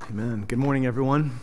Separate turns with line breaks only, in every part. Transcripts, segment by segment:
Amen. Good morning, everyone.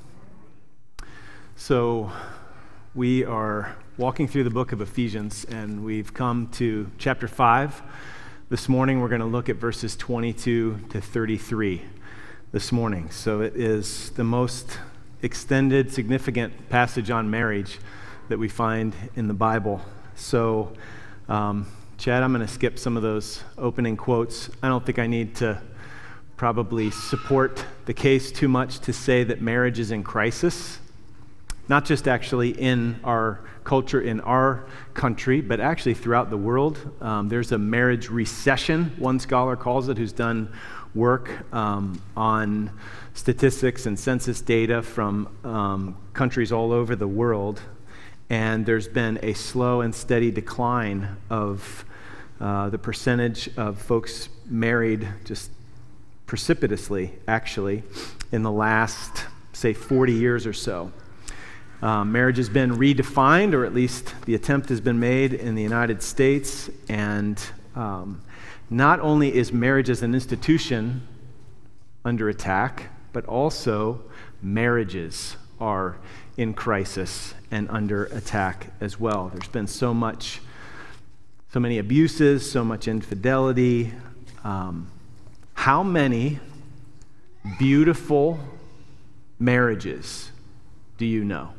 So we are walking through the book of Ephesians, and we've come to chapter 5. This morning, we're going to look at verses 22 to 33 this morning. So it is the most extended, significant passage on marriage that we find in the Bible. So, Chad, I'm going to skip some of those opening quotes. I don't think I need to probably support the case too much to say that marriage is in crisis, not just actually in our culture, in our country, but actually throughout the world. There's a marriage recession, one scholar calls it, who's done work on statistics and census data from countries all over the world, and there's been a slow and steady decline of the percentage of folks married just precipitously, actually, in the last, say, 40 years or so. Marriage has been redefined, or at least the attempt has been made in the United States, and not only is marriage as an institution under attack, but also marriages are in crisis and under attack as well. There's been so many abuses, so much infidelity. How many beautiful marriages do you know?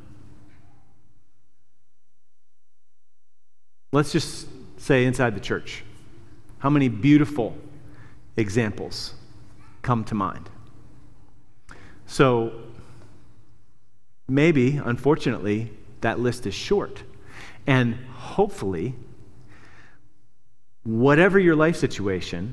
Let's just say inside the church. How many beautiful examples come to mind? So maybe, unfortunately, that list is short. And hopefully, whatever your life situation,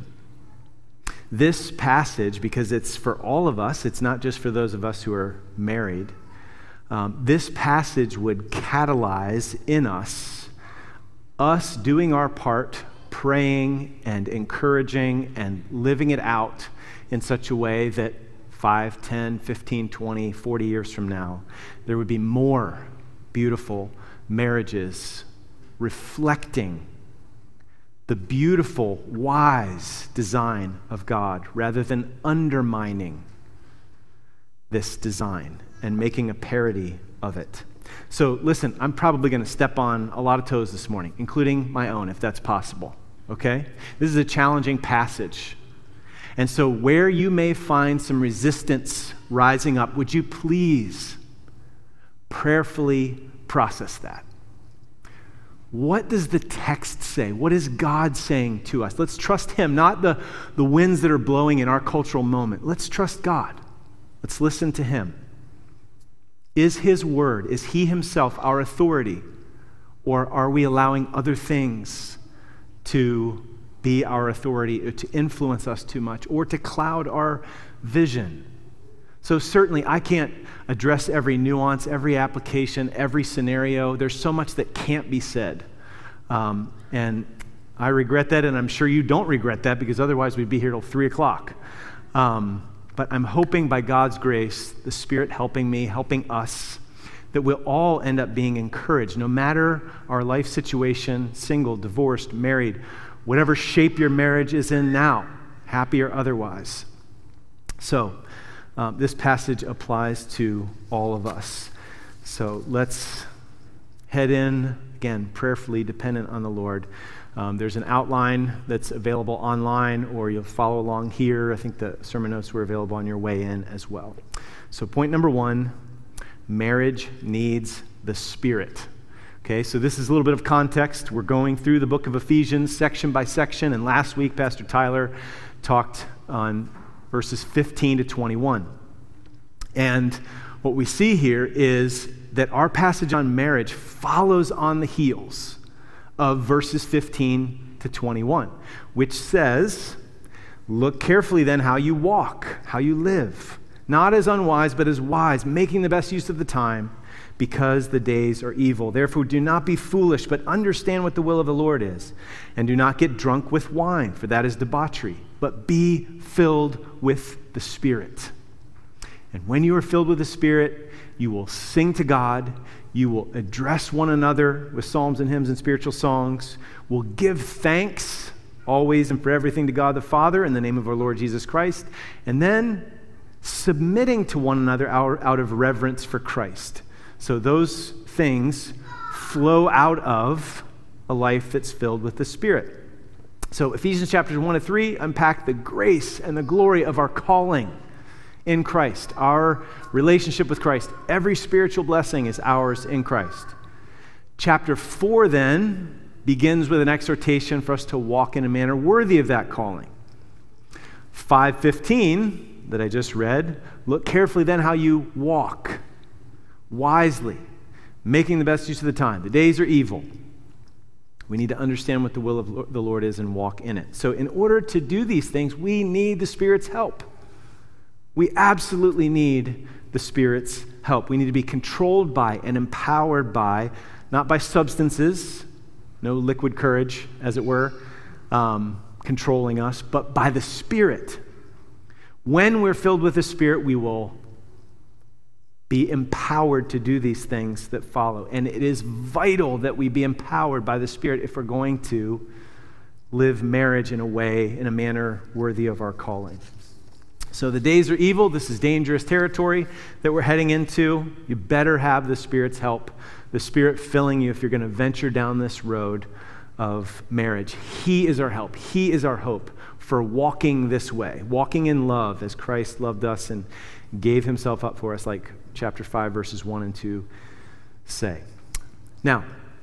this passage, because it's for all of us, it's not just for those of us who are married, this passage would catalyze in us doing our part, praying and encouraging and living it out in such a way that 5, 10, 15, 20, 40 years from now, there would be more beautiful marriages reflecting the beautiful, wise design of God, rather than undermining this design and making a parody of it. So listen, I'm probably going to step on a lot of toes this morning, including my own, if that's possible, okay? This is a challenging passage. And so where you may find some resistance rising up, would you please prayerfully process that? What does the text say? What is God saying to us? Let's trust Him, not the winds that are blowing in our cultural moment. Let's trust God. Let's listen to Him. Is His word, is He Himself our authority? Or are we allowing other things to be our authority, or to influence us too much, or to cloud our vision? So certainly I can't address every nuance, every application, every scenario. There's so much that can't be said. And I regret that, and I'm sure you don't regret that, because otherwise we'd be here till 3 o'clock. But I'm hoping by God's grace, the Spirit helping me, helping us, that we'll all end up being encouraged, no matter our life situation, single, divorced, married, whatever shape your marriage is in now, happy or otherwise. So, this passage applies to all of us. So let's head in, again, prayerfully dependent on the Lord. There's an outline that's available online, or you'll follow along here. I think the sermon notes were available on your way in as well. So point number 1, marriage needs the Spirit. Okay, so this is a little bit of context. We're going through the book of Ephesians section by section, and last week Pastor Tyler talked on verses 15 to 21. And what we see here is that our passage on marriage follows on the heels of verses 15 to 21, which says, "Look carefully then how you walk, how you live, not as unwise, but as wise, making the best use of the time, because the days are evil. Therefore do not be foolish, but understand what the will of the Lord is. And do not get drunk with wine, for that is debauchery, but be filled with the Spirit. And when you are filled with the Spirit, you will sing to God, you will address one another with psalms and hymns and spiritual songs, will give thanks always and for everything to God the Father in the name of our Lord Jesus Christ. And then submitting to one another out of reverence for Christ. So those things flow out of a life that's filled with the Spirit. So Ephesians chapters 1 to 3 unpack the grace and the glory of our calling in Christ, our relationship with Christ. Every spiritual blessing is ours in Christ. Chapter 4 then begins with an exhortation for us to walk in a manner worthy of that calling. 5:15 that I just read, look carefully then how you walk wisely, making the best use of the time. The days are evil. We need to understand what the will of the Lord is and walk in it. So in order to do these things, we need the Spirit's help. We absolutely need the Spirit's help. We need to be controlled by and empowered by, not by substances, no liquid courage, as it were, controlling us, but by the Spirit. When we're filled with the Spirit, we will be empowered to do these things that follow. And it is vital that we be empowered by the Spirit if we're going to live marriage in a manner worthy of our calling. So the days are evil. This is dangerous territory that we're heading into. You better have the Spirit's help, the Spirit filling you if you're going to venture down this road of marriage. He is our help. He is our hope for walking this way, walking in love as Christ loved us and gave himself up for us, like chapter 5, verses 1 and 2 say. Now,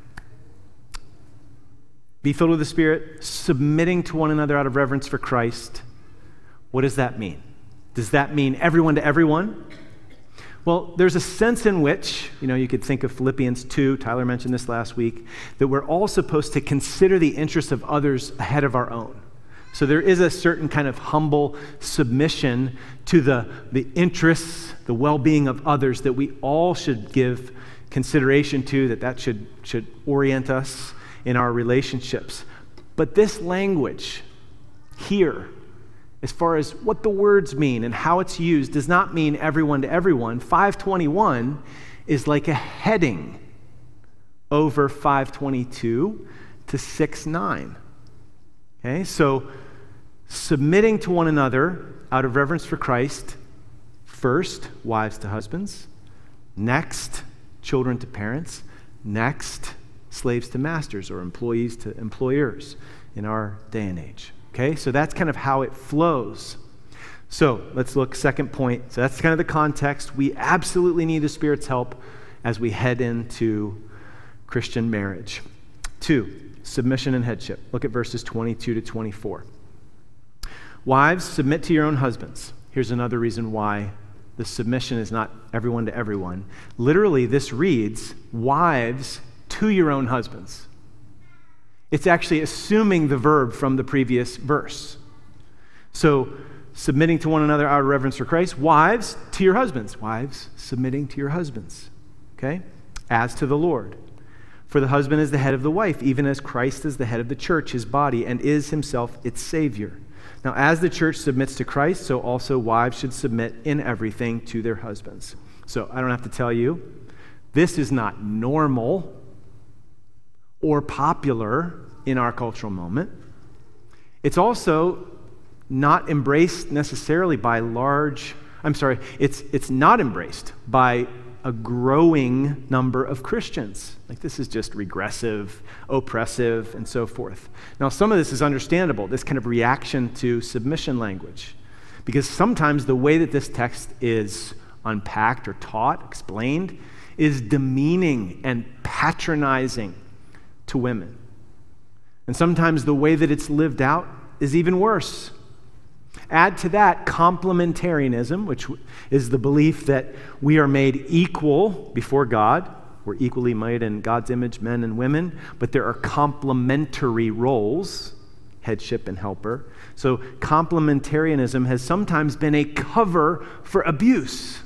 be filled with the Spirit, submitting to one another out of reverence for Christ. What does that mean? Does that mean everyone to everyone? Well, there's a sense in which, you could think of Philippians 2, Tyler mentioned this last week, that we're all supposed to consider the interests of others ahead of our own. So there is a certain kind of humble submission to the interests, the well-being of others that we all should give consideration to, that should orient us in our relationships. But this language here, as far as what the words mean and how it's used, does not mean everyone to everyone. 5:21 is like a heading over 5:22 to 6:9. Okay, so submitting to one another out of reverence for Christ, first, wives to husbands, next, children to parents, next, slaves to masters or employees to employers in our day and age. Okay, so that's kind of how it flows. So let's look, second point. So that's kind of the context. We absolutely need the Spirit's help as we head into Christian marriage. 2, submission and headship. Look at verses 22 to 24. Wives, submit to your own husbands. Here's another reason why the submission is not everyone to everyone. Literally, this reads, wives to your own husbands. It's actually assuming the verb from the previous verse. So, submitting to one another out of reverence for Christ. Wives, to your husbands. Wives, submitting to your husbands. Okay? As to the Lord. For the husband is the head of the wife, even as Christ is the head of the church, his body, and is himself its Savior. Now, as the church submits to Christ, so also wives should submit in everything to their husbands. So, I don't have to tell you, this is not normal or popular in our cultural moment. It's also not embraced necessarily by it's not embraced by a growing number of Christians. Like, this is just regressive, oppressive, and so forth. Now, some of this is understandable, this kind of reaction to submission language, because sometimes the way that this text is unpacked or taught, explained, is demeaning and patronizing to women. And sometimes the way that it's lived out is even worse. Add to that complementarianism, which is the belief that we are made equal before God. We're equally made in God's image, men and women, but there are complementary roles, headship and helper. So complementarianism has sometimes been a cover for abuse,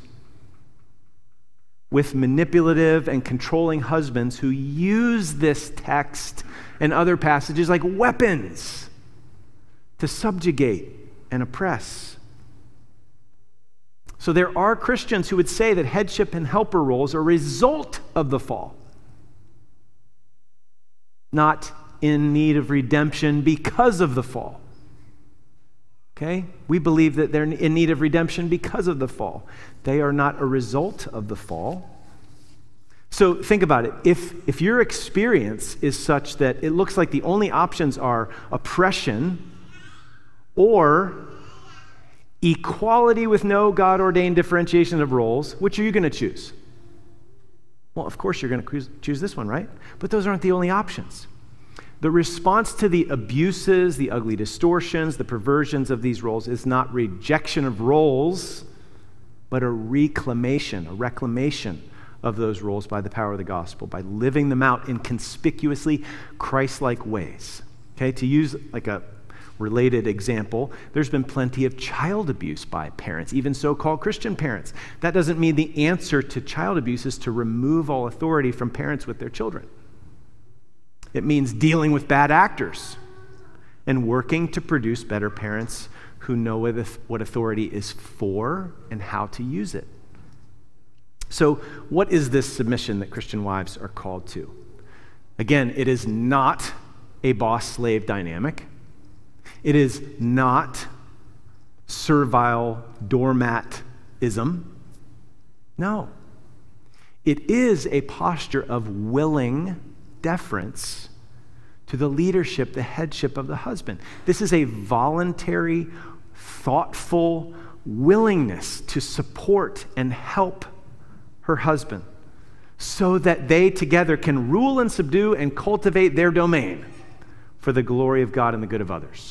with manipulative and controlling husbands who use this text and other passages like weapons to subjugate and oppress. So there are Christians who would say that headship and helper roles are a result of the fall, not in need of redemption because of the fall. Okay? We believe that they're in need of redemption because of the fall. They are not a result of the fall. So think about it. If your experience is such that it looks like the only options are oppression or equality with no God-ordained differentiation of roles, which are you going to choose? Well, of course you're going to choose this one, right? But those aren't the only options. The response to the abuses, the ugly distortions, the perversions of these roles is not rejection of roles, but a reclamation of those roles by the power of the gospel, by living them out in conspicuously Christ-like ways. Okay, to use like a related example, there's been plenty of child abuse by parents, even so-called Christian parents. That doesn't mean the answer to child abuse is to remove all authority from parents with their children. It means dealing with bad actors and working to produce better parents who know what authority is for and how to use it. So, what is this submission that Christian wives are called to? Again, it is not a boss-slave dynamic. It is not servile doormatism. No. It is a posture of willing deference to the leadership, the headship of the husband. This is a voluntary, thoughtful willingness to support and help her husband so that they together can rule and subdue and cultivate their domain for the glory of God and the good of others.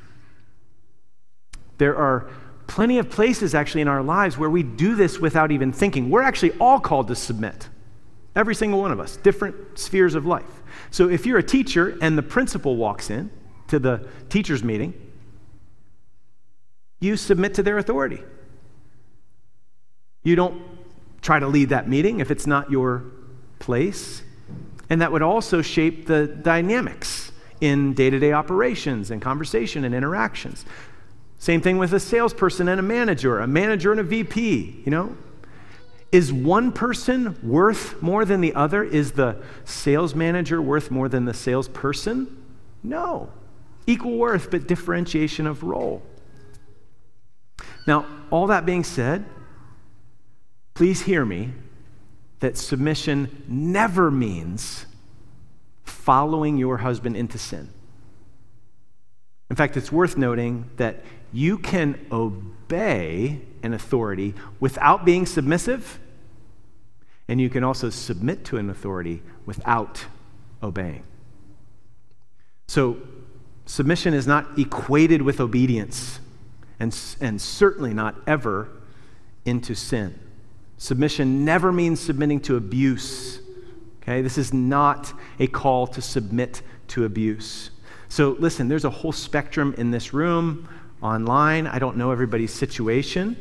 There are plenty of places actually in our lives where we do this without even thinking. We're actually all called to submit. Every single one of us, different spheres of life. So if you're a teacher and the principal walks in to the teacher's meeting, you submit to their authority. You don't try to lead that meeting if it's not your place. And that would also shape the dynamics in day-to-day operations and conversation and interactions. Same thing with a salesperson and a manager and a VP, Is one person worth more than the other? Is the sales manager worth more than the salesperson? No. Equal worth, but differentiation of role. Now, all that being said, please hear me that submission never means following your husband into sin. In fact, it's worth noting that you can obey an authority without being submissive, and you can also submit to an authority without obeying. So, submission is not equated with obedience, and certainly not ever into sin. Submission never means submitting to abuse. Okay, this is not a call to submit to abuse. So listen, there's a whole spectrum in this room, online. I don't know everybody's situation.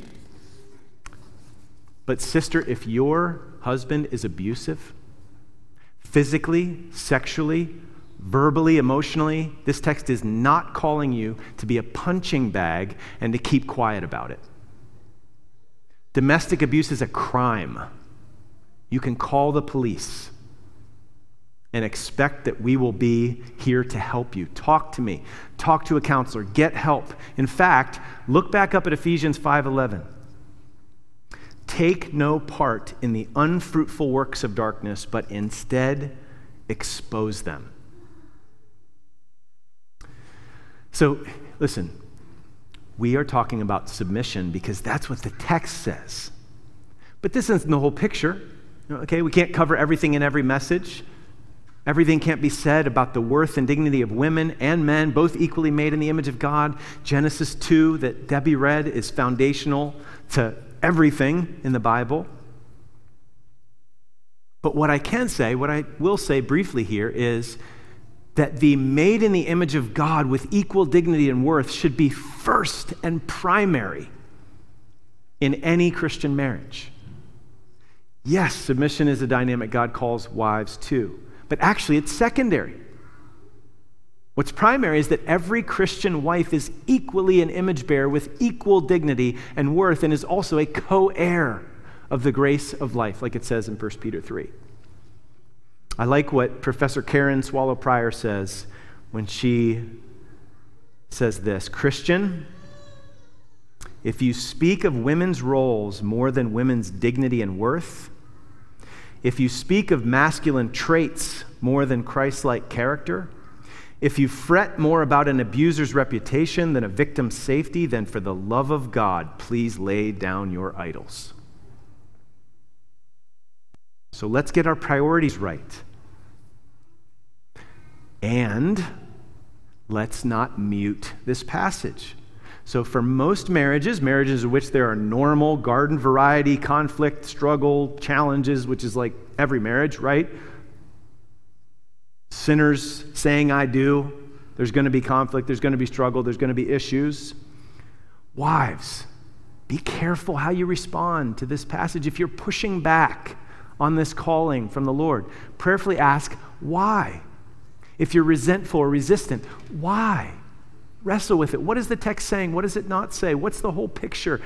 But sister, if your husband is abusive, physically, sexually, verbally, emotionally, this text is not calling you to be a punching bag and to keep quiet about it. Domestic abuse is a crime. You can call the police and expect that we will be here to help you. Talk to me. Talk to a counselor. Get help. In fact, look back up at Ephesians 5:11. Take no part in the unfruitful works of darkness, but instead expose them. So, listen, we are talking about submission because that's what the text says. But this isn't the whole picture. Okay, we can't cover everything in every message. Everything can't be said about the worth and dignity of women and men, both equally made in the image of God. Genesis 2 that Debbie read is foundational to everything in the Bible. But what I will say briefly here is that the made in the image of God with equal dignity and worth should be first and primary in any Christian marriage. Yes, submission is a dynamic God calls wives to, but actually it's secondary. What's primary is that every Christian wife is equally an image bearer with equal dignity and worth and is also a co-heir of the grace of life, like it says in 1 Peter 3. I like what Professor Karen Swallow Prior says when she says this: Christian, if you speak of women's roles more than women's dignity and worth, if you speak of masculine traits more than Christ-like character, if you fret more about an abuser's reputation than a victim's safety, then for the love of God, please lay down your idols. So let's get our priorities right. And let's not mute this passage. So for most marriages in which there are normal garden variety conflict, struggle, challenges, which is like every marriage, right? Sinners saying I do. There's going to be conflict. There's going to be struggle. There's going to be issues. Wives, be careful how you respond to this passage. If you're pushing back on this calling from the Lord, prayerfully ask, why? If you're resentful or resistant, why? Wrestle with it. What is the text saying? What does it not say? What's the whole picture?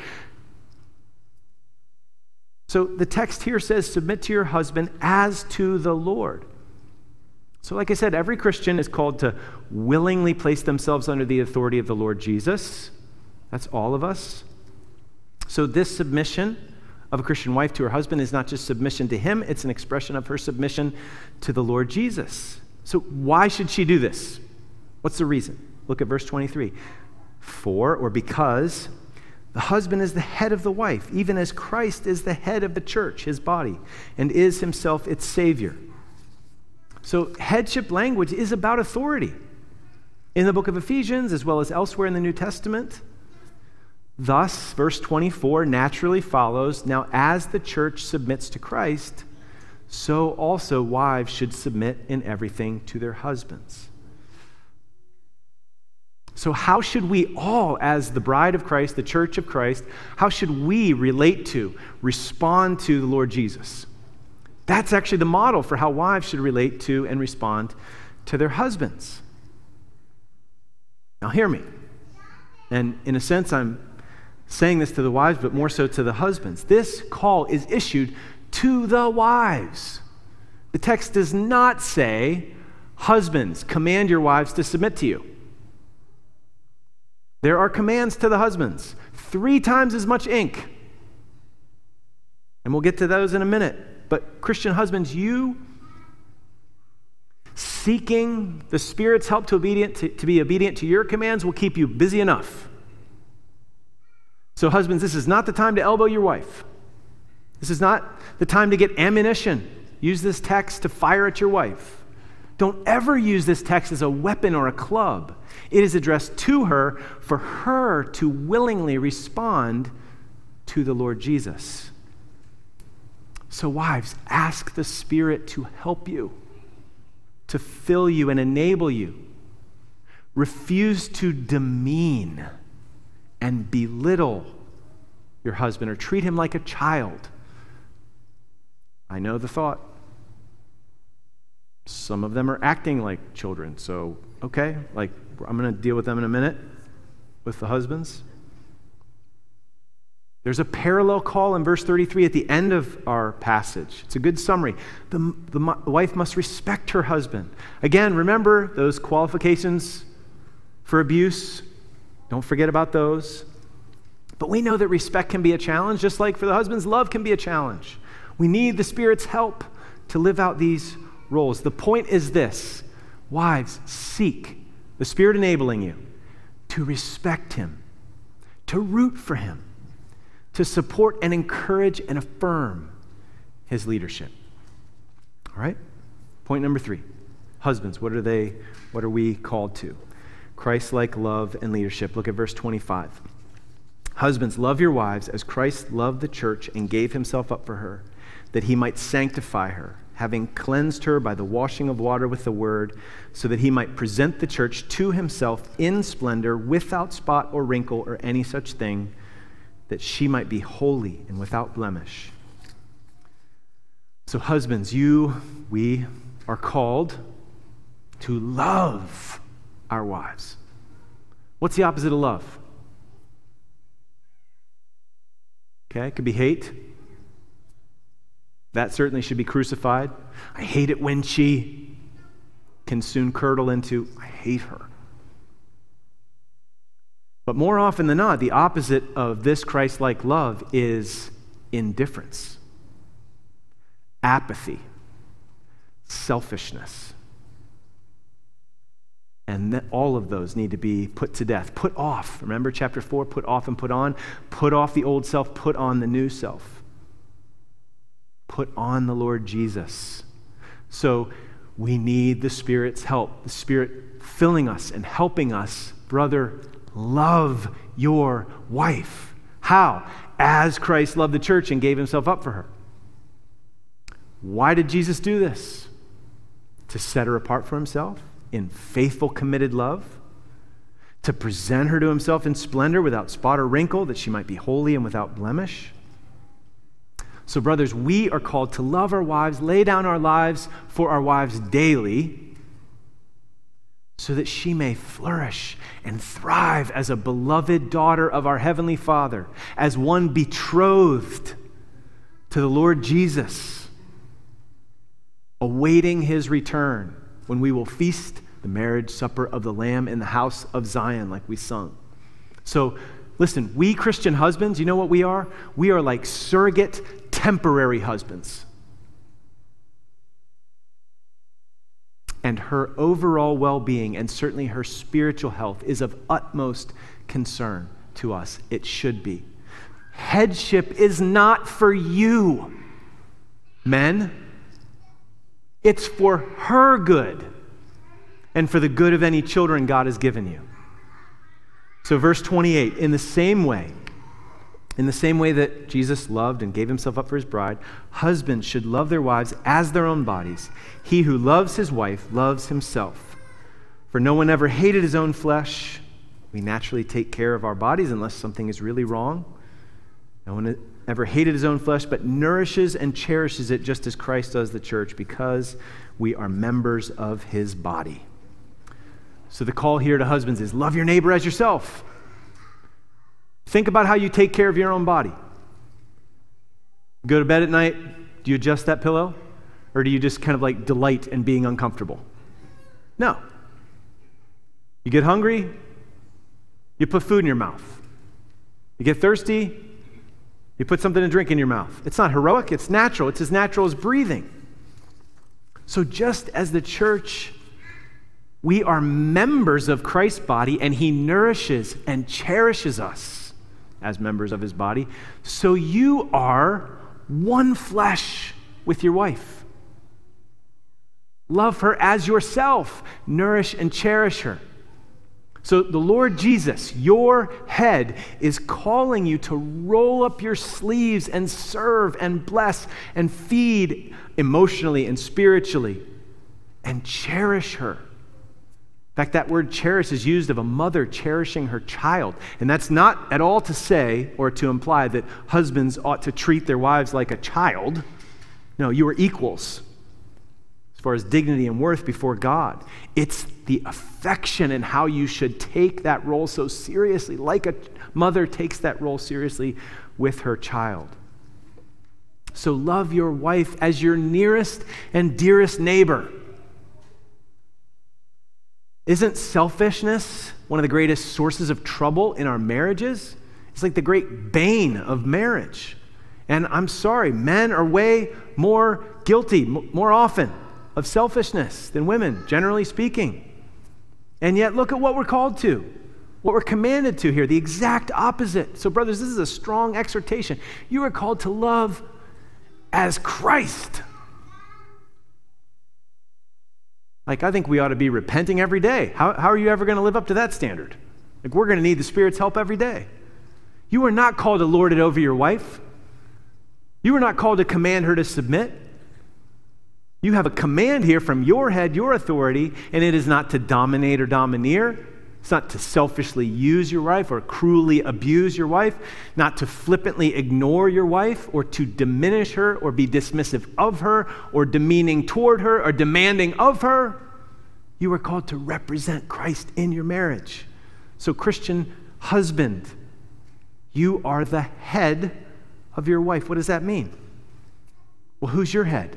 So the text here says, submit to your husband as to the Lord. So like I said, every Christian is called to willingly place themselves under the authority of the Lord Jesus. That's all of us. So this submission of a Christian wife to her husband is not just submission to him, it's an expression of her submission to the Lord Jesus. So why should she do this? What's the reason? Look at verse 23. For, or because, the husband is the head of the wife, even as Christ is the head of the church, his body, and is himself its Savior. So headship language is about authority in the book of Ephesians as well as elsewhere in the New Testament. Thus, verse 24 naturally follows, now as the church submits to Christ, so also wives should submit in everything to their husbands. So how should we all, as the bride of Christ, the church of Christ, how should we relate to, respond to the Lord Jesus? That's actually the model for how wives should relate to and respond to their husbands. Now hear me. And in a sense, I'm saying this to the wives, but more so to the husbands. This call is issued to the wives. The text does not say, husbands, command your wives to submit to you. There are commands to the husbands, 3 times as much ink. And we'll get to those in a minute. But Christian husbands, you seeking the Spirit's help to be obedient to your commands will keep you busy enough. So husbands, this is not the time to elbow your wife. This is not the time to get ammunition. Use this text to fire at your wife. Don't ever use this text as a weapon or a club. It is addressed to her for her to willingly respond to the Lord Jesus. So wives, ask the Spirit to help you, to fill you and enable you. Refuse to demean and belittle your husband or treat him like a child. I know the thought. Some of them are acting like children, so okay, like I'm going to deal with them in a minute with the husbands. There's a parallel call in verse 33 at the end of our passage. It's a good summary. The wife must respect her husband. Again, remember those qualifications for abuse. Don't forget about those. But we know that respect can be a challenge, just like for the husbands, love can be a challenge. We need the Spirit's help to live out these roles. The point is this: wives, seek the Spirit enabling you to respect him, to root for him, to support and encourage and affirm his leadership. All right? Point number 3. Husbands, what are we called to? Christ-like love and leadership. Look at verse 25. Husbands, love your wives as Christ loved the church and gave himself up for her, that he might sanctify her, having cleansed her by the washing of water with the word, so that he might present the church to himself in splendor, without spot or wrinkle or any such thing, that she might be holy and without blemish. So husbands, we are called to love our wives. What's the opposite of love? Okay, it could be hate. That certainly should be crucified. I hate it when she can soon curdle into, I hate her. But more often than not, the opposite of this Christ-like love is indifference, apathy, selfishness. And all of those need to be put to death, put off. Remember chapter 4, put off and put on. Put off the old self, put on the new self. Put on the Lord Jesus. So we need the Spirit's help, the Spirit filling us and helping us. Brother, love your wife. How? As Christ loved the church and gave himself up for her. Why did Jesus do this? To set her apart for himself in faithful, committed love, to present her to himself in splendor without spot or wrinkle, that she might be holy and without blemish. So, brothers, we are called to love our wives, lay down our lives for our wives daily, so that she may flourish and thrive as a beloved daughter of our Heavenly Father, as one betrothed to the Lord Jesus, awaiting his return, when we will feast the marriage supper of the Lamb in the house of Zion, like we sung. So, listen, we Christian husbands, you know what we are? We are like surrogate, temporary husbands. And her overall well-being, and certainly her spiritual health, is of utmost concern to us. It should be. Headship is not for you, men. It's for her good and for the good of any children God has given you. So verse 28, in the same way that Jesus loved and gave himself up for his bride, husbands should love their wives as their own bodies. He who loves his wife loves himself. For no one ever hated his own flesh. We naturally take care of our bodies unless something is really wrong. No one ever hated his own flesh, but nourishes and cherishes it just as Christ does the church, because we are members of his body. So the call here to husbands is love your neighbor as yourself. Think about how you take care of your own body. Go to bed at night, do you adjust that pillow? Or do you just kind of like delight in being uncomfortable? No. You get hungry, you put food in your mouth. You get thirsty, you put something to drink in your mouth. It's not heroic, it's natural. It's as natural as breathing. So just as the church, we are members of Christ's body, and he nourishes and cherishes us as members of his body, so you are one flesh with your wife. Love her as yourself. Nourish and cherish her. So the Lord Jesus, your head, is calling you to roll up your sleeves and serve and bless and feed emotionally and spiritually and cherish her. In fact, that word cherish is used of a mother cherishing her child. And that's not at all to say or to imply that husbands ought to treat their wives like a child. No, you are equals as far as dignity and worth before God. It's the affection and how you should take that role so seriously, like a mother takes that role seriously with her child. So love your wife as your nearest and dearest neighbor. Isn't selfishness one of the greatest sources of trouble in our marriages? It's like the great bane of marriage. And I'm sorry, men are way more guilty, more often, of selfishness than women, generally speaking. And yet, look at what we're called to, what we're commanded to here, the exact opposite. So, brothers, this is a strong exhortation. You are called to love as Christ. Like, I think we ought to be repenting every day. How are you ever going to live up to that standard? Like, we're going to need the Spirit's help every day. You are not called to lord it over your wife. You are not called to command her to submit. You have a command here from your head, your authority, and it is not to dominate or domineer. It's not to selfishly use your wife or cruelly abuse your wife, not to flippantly ignore your wife or to diminish her or be dismissive of her or demeaning toward her or demanding of her. You are called to represent Christ in your marriage. So, Christian husband, you are the head of your wife. What does that mean? Well, who's your head?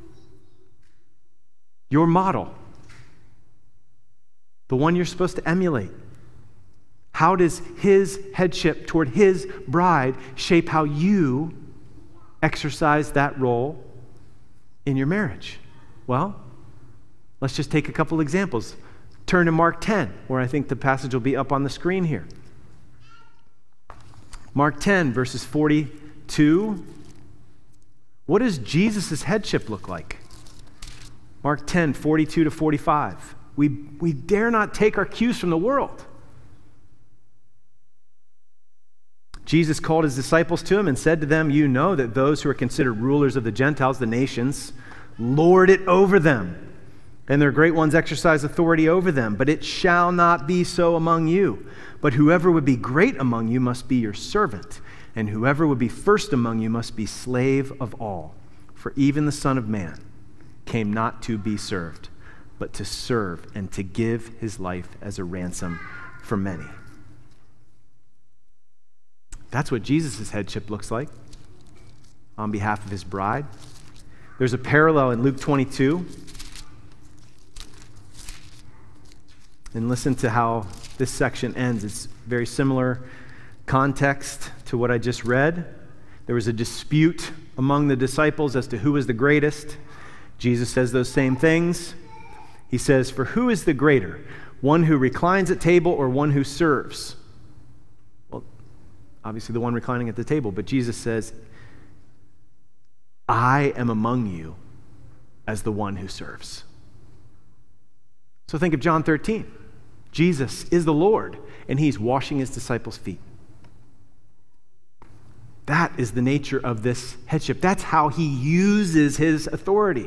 Your model. The one you're supposed to emulate. How does his headship toward his bride shape how you exercise that role in your marriage? Well, let's just take a couple examples. Turn to Mark 10, where I think the passage will be up on the screen here. Mark 10, verses 42. What does Jesus' headship look like? Mark 10, 42 to 45. We dare not take our cues from the world. Jesus called his disciples to him and said to them, "You know that those who are considered rulers of the Gentiles, the nations, lord it over them, and their great ones exercise authority over them. But it shall not be so among you. But whoever would be great among you must be your servant, and whoever would be first among you must be slave of all. For even the Son of Man came not to be served, but to serve and to give his life as a ransom for many." That's what Jesus' headship looks like on behalf of his bride. There's a parallel in Luke 22. And listen to how this section ends. It's very similar context to what I just read. There was a dispute among the disciples as to who was the greatest. Jesus says those same things. He says, "For who is the greater, one who reclines at table or one who serves?" Well, obviously the one reclining at the table, but Jesus says, "I am among you as the one who serves." So think of John 13. Jesus is the Lord, and he's washing his disciples' feet. That is the nature of this headship. That's how he uses his authority.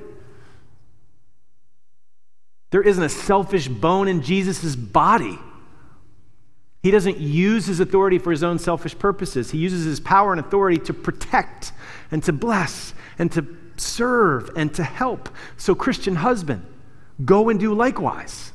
There isn't a selfish bone in Jesus' body. He doesn't use his authority for his own selfish purposes. He uses his power and authority to protect and to bless and to serve and to help. So, Christian husband, go and do likewise.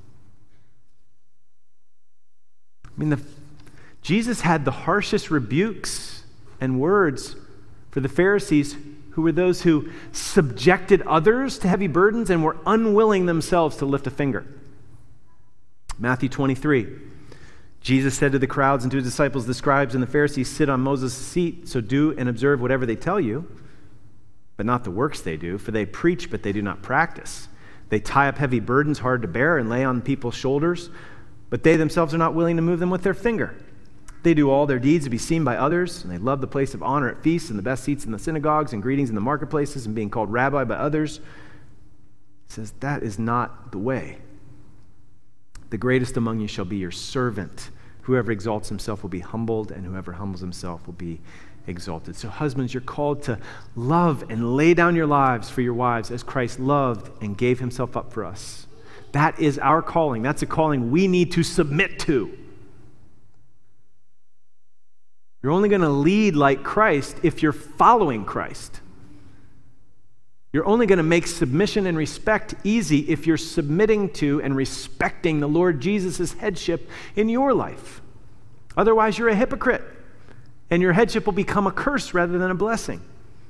I mean, Jesus had the harshest rebukes and words for the Pharisees, who were those who subjected others to heavy burdens and were unwilling themselves to lift a finger. Matthew 23, Jesus said to the crowds and to his disciples, "The scribes and the Pharisees sit on Moses' seat, so do and observe whatever they tell you, but not the works they do, for they preach, but they do not practice. They tie up heavy burdens hard to bear and lay on people's shoulders, but they themselves are not willing to move them with their finger. They do all their deeds to be seen by others, and they love the place of honor at feasts and the best seats in the synagogues and greetings in the marketplaces and being called rabbi by others." It says that is not the way. "The greatest among you shall be your servant. Whoever exalts himself will be humbled, and whoever humbles himself will be exalted." So husbands, you're called to love and lay down your lives for your wives as Christ loved and gave himself up for us. That is our calling. That's a calling we need to submit to. You're only going to lead like Christ if you're following Christ. You're only going to make submission and respect easy if you're submitting to and respecting the Lord Jesus' headship in your life. Otherwise, you're a hypocrite, and your headship will become a curse rather than a blessing.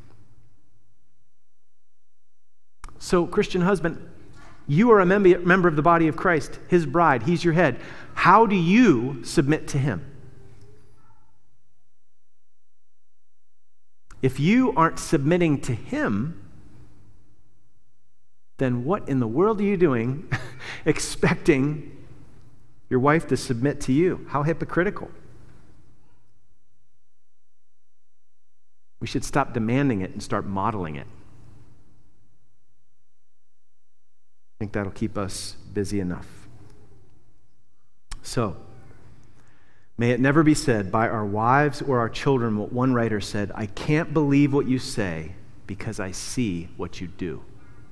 So, Christian husband, you are a member of the body of Christ, his bride. He's your head. How do you submit to him? If you aren't submitting to him, then what in the world are you doing expecting your wife to submit to you? How hypocritical. We should stop demanding it and start modeling it. I think that'll keep us busy enough. So, may it never be said by our wives or our children what one writer said, "I can't believe what you say because I see what you do."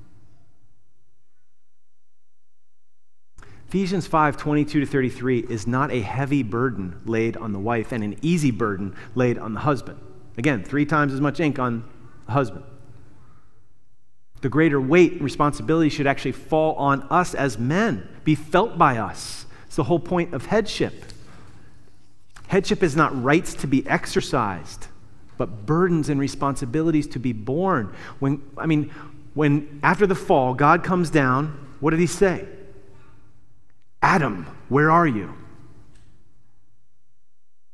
Ephesians 5:22-33 is not a heavy burden laid on the wife and an easy burden laid on the husband. Again, 3 times as much ink on the husband. The greater weight and responsibility should actually fall on us as men, be felt by us. It's the whole point of headship. Headship is not rights to be exercised, but burdens and responsibilities to be borne. When after the fall, God comes down, what did he say? "Adam, where are you?"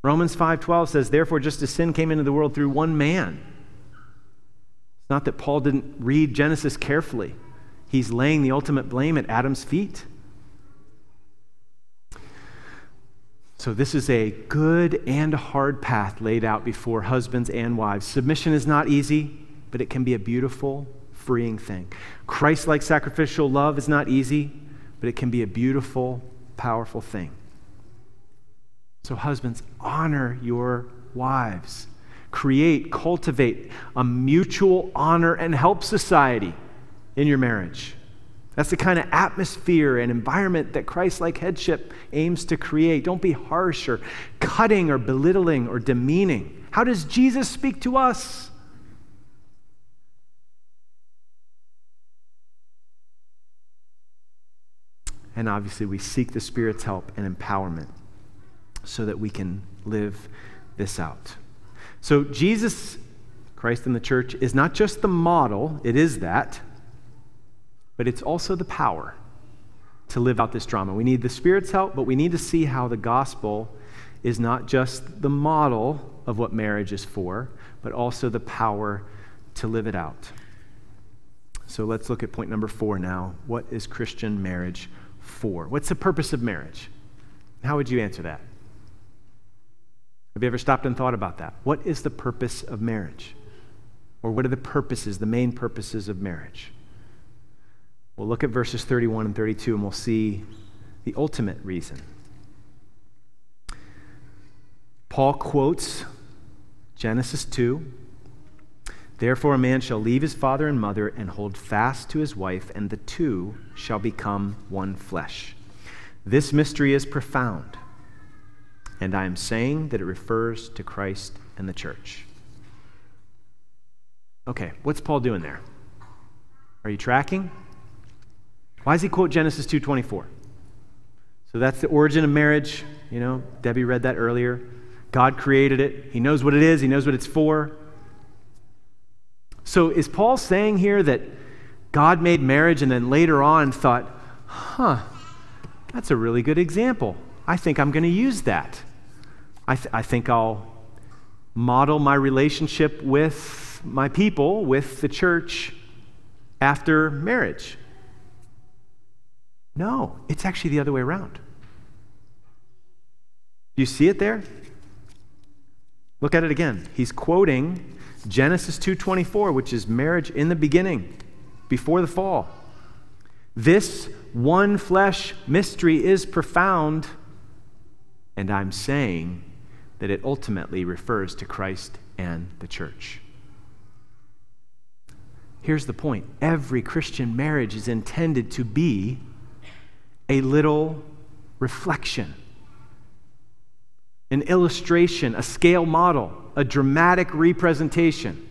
Romans 5:12 says, therefore, just as sin came into the world through one man. It's not that Paul didn't read Genesis carefully. He's laying the ultimate blame at Adam's feet. So this is a good and a hard path laid out before husbands and wives. Submission is not easy, but it can be a beautiful, freeing thing. Christ-like sacrificial love is not easy, but it can be a beautiful, powerful thing. So husbands, honor your wives. Create, cultivate a mutual honor and help society in your marriage. That's the kind of atmosphere and environment that Christ-like headship aims to create. Don't be harsh or cutting or belittling or demeaning. How does Jesus speak to us? And obviously we seek the Spirit's help and empowerment so that we can live this out. So Jesus, Christ in the church, is not just the model, it is that, but it's also the power to live out this drama. We need the Spirit's help, but we need to see how the gospel is not just the model of what marriage is for, but also the power to live it out. So let's look at point number 4 now. What is Christian marriage for? What's the purpose of marriage? How would you answer that? Have you ever stopped and thought about that? What is the purpose of marriage? Or what are the purposes, the main purposes of marriage? We'll look at verses 31 and 32 and we'll see the ultimate reason. Paul quotes Genesis 2. Therefore a man shall leave his father and mother and hold fast to his wife, and the two shall become one flesh. This mystery is profound, and I am saying that it refers to Christ and the church. Okay, what's Paul doing there? Are you tracking? Why does he quote Genesis 2:24? So that's the origin of marriage. You know, Debbie read that earlier. God created it. He knows what it is. He knows what it's for. So is Paul saying here that God made marriage and then later on thought, that's a really good example. I think I'm going to use that. I think I'll model my relationship with my people, with the church, after marriage. No, it's actually the other way around. Do you see it there? Look at it again. He's quoting Genesis 2:24, which is marriage in the beginning, before the fall. This one flesh mystery is profound, and I'm saying that it ultimately refers to Christ and the church. Here's the point. Every Christian marriage is intended to be a little reflection, an illustration, a scale model, a dramatic representation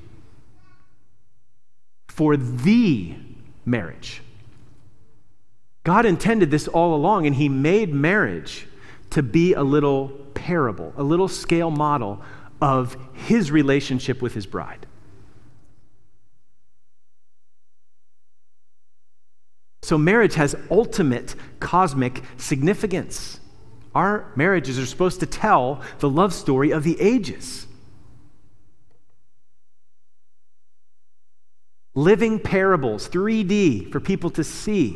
for the marriage. God intended this all along, and he made marriage to be a little parable, a little scale model of his relationship with his bride. So marriage has ultimate cosmic significance. Our marriages are supposed to tell the love story of the ages. Living parables, 3D, for people to see.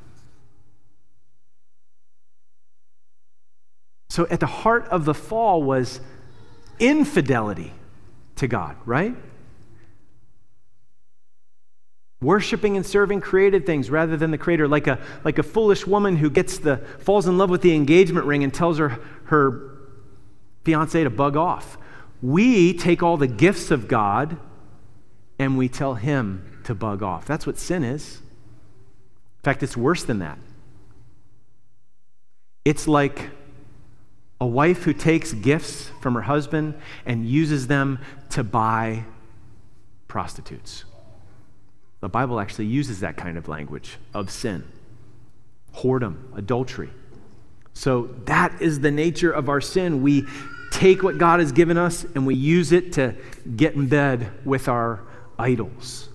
So at the heart of the fall was infidelity to God, right? Worshiping and serving created things rather than the Creator, like a foolish woman who falls in love with the engagement ring and tells her fiancé to bug off. We take all the gifts of God and we tell him to bug off. That's what sin is. In fact, it's worse than that. It's like a wife who takes gifts from her husband and uses them to buy prostitutes. The Bible actually uses that kind of language of sin, whoredom, adultery. So that is the nature of our sin. We take what God has given us and we use it to get in bed with our idols.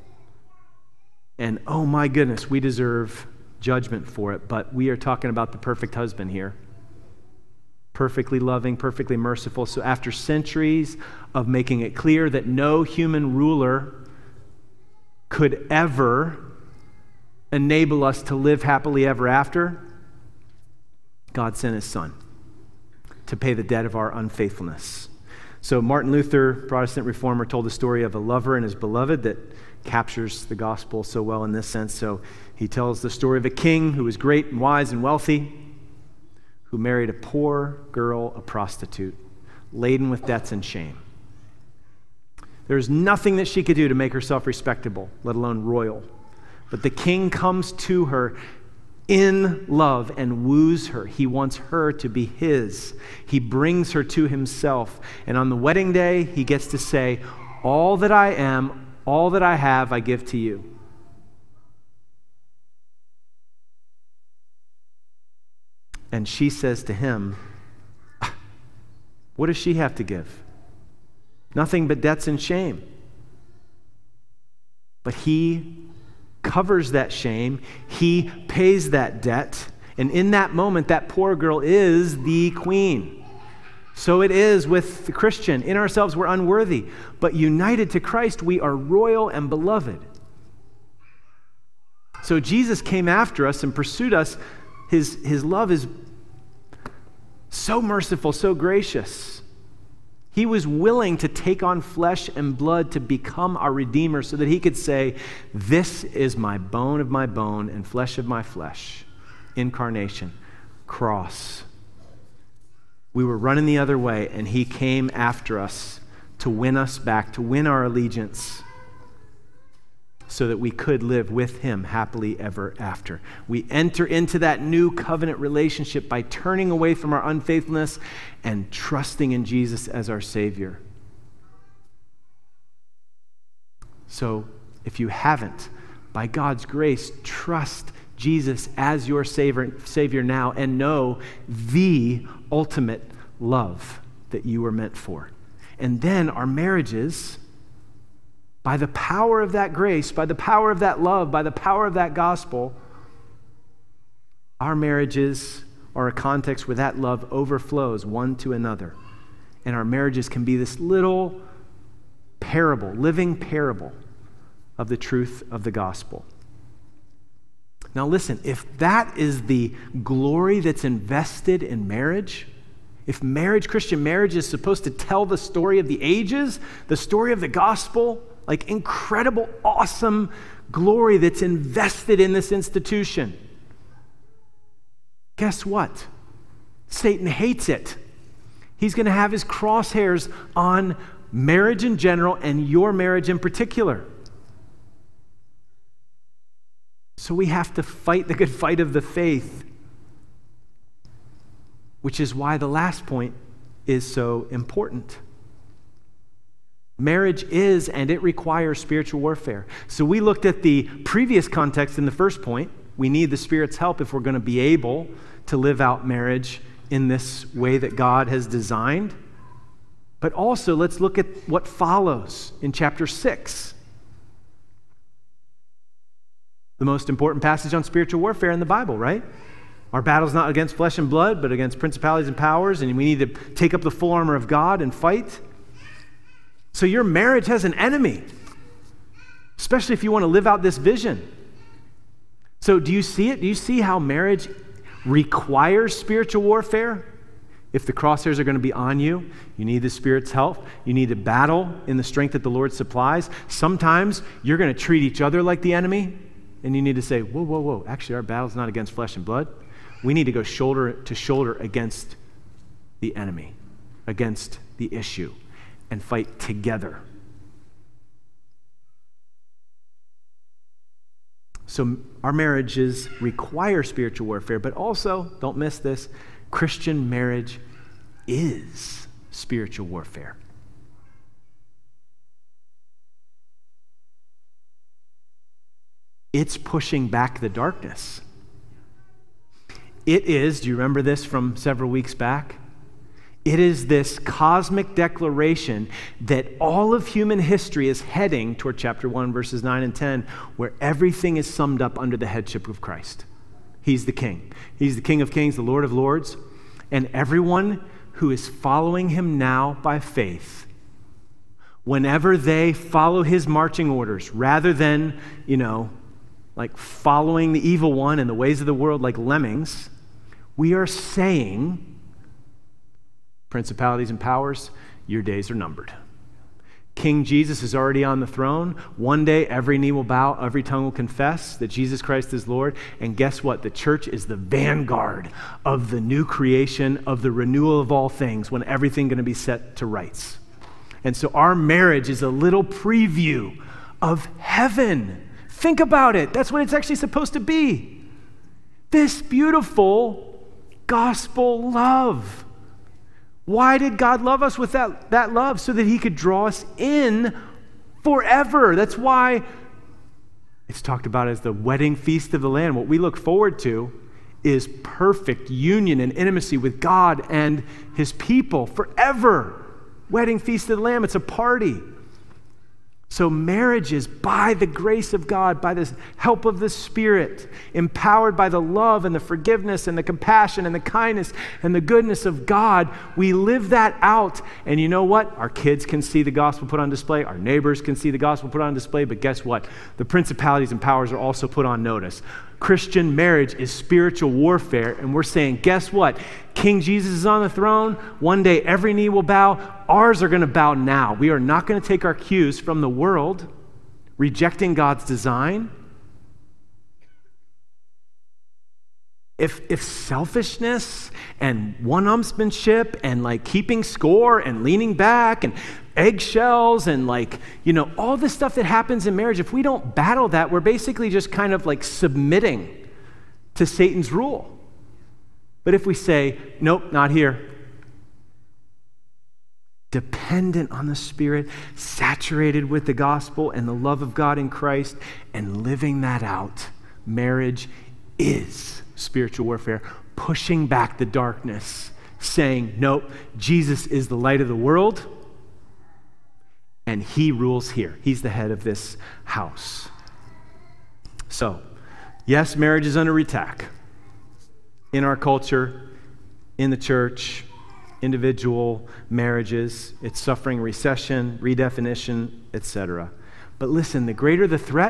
And oh my goodness, we deserve judgment for it, but we are talking about the perfect husband here. perfectly loving, perfectly merciful. So after centuries of making it clear that no human ruler could ever enable us to live happily ever after, God sent his Son to pay the debt of our unfaithfulness. So Martin Luther, Protestant reformer, told the story of a lover and his beloved that captures the gospel so well in this sense. So he tells the story of a king who was great and wise and wealthy, who married a poor girl, a prostitute, laden with debts and shame. There was nothing that she could do to make herself respectable, let alone royal. But the king comes to her in love and woos her. He wants her to be his. He brings her to himself. And on the wedding day, he gets to say, all that I am, all that I have, I give to you. And she says to him, what does she have to give? Nothing but debts and shame. But he covers that shame. He pays that debt. And in that moment, that poor girl is the queen. So it is with the Christian. In ourselves, we're unworthy. But united to Christ, we are royal and beloved. So Jesus came after us and pursued us. His love is so merciful, so gracious. He was willing to take on flesh and blood to become our Redeemer so that he could say, this is my bone of my bone and flesh of my flesh. Incarnation, cross. We were running the other way, and he came after us to win us back, to win our allegiance, so that we could live with him happily ever after. We enter into that new covenant relationship by turning away from our unfaithfulness and trusting in Jesus as our Savior. So, if you haven't, by God's grace, trust Jesus as your Savior now and know the ultimate love that you were meant for. And then our marriages, by the power of that grace, by the power of that love, by the power of that gospel, our marriages are a context where that love overflows one to another. And our marriages can be this little parable, living parable of the truth of the gospel. Now listen, if that is the glory that's invested in marriage, if marriage, Christian marriage, is supposed to tell the story of the ages, the story of the gospel, like incredible, awesome glory that's invested in this institution, guess what? Satan hates it. He's going to have his crosshairs on marriage in general and your marriage in particular. So we have to fight the good fight of the faith, which is why the last point is so important. Marriage is, and it requires spiritual warfare. So we looked at the previous context in the first point. We need the Spirit's help if we're going to be able to live out marriage in this way that God has designed. But also, let's look at what follows in chapter 6. The most important passage on spiritual warfare in the Bible, right? Our battle's not against flesh and blood, but against principalities and powers, and we need to take up the full armor of God and fight. So your marriage has an enemy, especially if you want to live out this vision. So do you see it? Do you see how marriage requires spiritual warfare? If the crosshairs are going to be on you, you need the Spirit's help. You need to battle in the strength that the Lord supplies. Sometimes you're going to treat each other like the enemy, and you need to say, whoa, whoa, whoa. Actually, our battle's not against flesh and blood. We need to go shoulder to shoulder against the enemy, against the issue, and fight together. So our marriages require spiritual warfare, but also, don't miss this, Christian marriage is spiritual warfare. It's pushing back the darkness. It is, do you remember this from several weeks back? It is this cosmic declaration that all of human history is heading toward chapter 1, verses 9 and 10, where everything is summed up under the headship of Christ. He's the King. He's the King of Kings, the Lord of Lords. And everyone who is following him now by faith, whenever they follow his marching orders, rather than, like following the evil one and the ways of the world like lemmings, we are saying, principalities and powers, your days are numbered. King Jesus is already on the throne. One day, every knee will bow, every tongue will confess that Jesus Christ is Lord. And guess what? The church is the vanguard of the new creation, of the renewal of all things, when everything's going to be set to rights. And so our marriage is a little preview of heaven. Think about it. That's what it's actually supposed to be. This beautiful gospel love. Why did God love us with that love? So that he could draw us in forever. That's why it's talked about as the wedding feast of the Lamb. What we look forward to is perfect union and intimacy with God and his people forever. Wedding feast of the Lamb, it's a party. So marriage is by the grace of God, by the help of the Spirit, empowered by the love and the forgiveness and the compassion and the kindness and the goodness of God. We live that out. And you know what? Our kids can see the gospel put on display. Our neighbors can see the gospel put on display. But guess what? The principalities and powers are also put on notice. Christian marriage is spiritual warfare. And we're saying, guess what? King Jesus is on the throne. One day every knee will bow. Ours are going to bow now. We are not going to take our cues from the world, rejecting God's design. If selfishness and one-upsmanship and like keeping score and leaning back and eggshells and all this stuff that happens in marriage, if we don't battle that, we're basically just kind of like submitting to Satan's rule. But if we say, nope, not here, dependent on the Spirit, saturated with the gospel and the love of God in Christ, and living that out, marriage is spiritual warfare, pushing back the darkness, saying, nope, Jesus is the light of the world, and he rules here. He's the head of this house. So, yes, marriage is under attack in our culture, in the church, individual marriages. It's suffering recession, redefinition, etc. But listen, the greater the threat,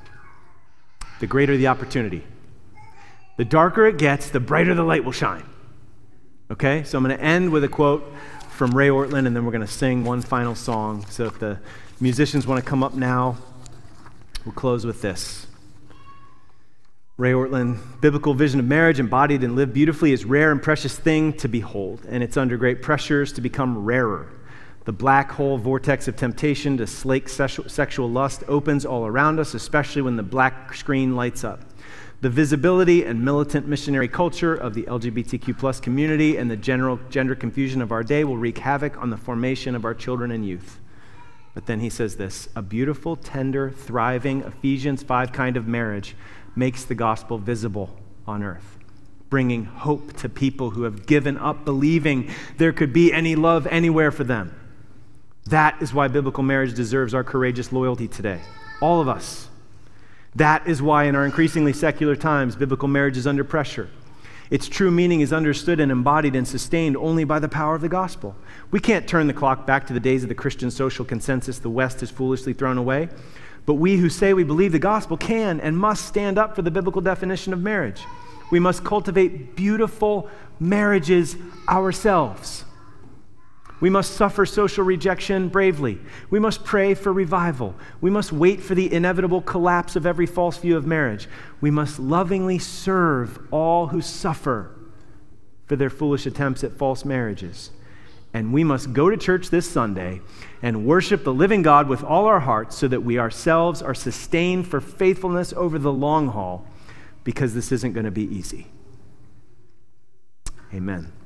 the greater the opportunity. The darker it gets, the brighter the light will shine. Okay? So I'm going to end with a quote from Ray Ortlund, and then we're going to sing one final song. So if the musicians want to come up now, we'll close with this. Ray Ortlund, biblical vision of marriage embodied and lived beautifully is a rare and precious thing to behold, and it's under great pressures to become rarer. The black hole vortex of temptation to slake sexual lust opens all around us, especially when the black screen lights up. The visibility and militant missionary culture of the LGBTQ plus community and the general gender confusion of our day will wreak havoc on the formation of our children and youth. But then he says this, a beautiful, tender, thriving Ephesians 5 kind of marriage makes the gospel visible on earth, bringing hope to people who have given up believing there could be any love anywhere for them. That is why biblical marriage deserves our courageous loyalty today. All of us. That is why in our increasingly secular times, biblical marriage is under pressure. Its true meaning is understood and embodied and sustained only by the power of the gospel. We can't turn the clock back to the days of the Christian social consensus the West has foolishly thrown away. But we who say we believe the gospel can and must stand up for the biblical definition of marriage. We must cultivate beautiful marriages ourselves. We must suffer social rejection bravely. We must pray for revival. We must wait for the inevitable collapse of every false view of marriage. We must lovingly serve all who suffer for their foolish attempts at false marriages. And we must go to church this Sunday and worship the living God with all our hearts so that we ourselves are sustained for faithfulness over the long haul, because this isn't going to be easy. Amen.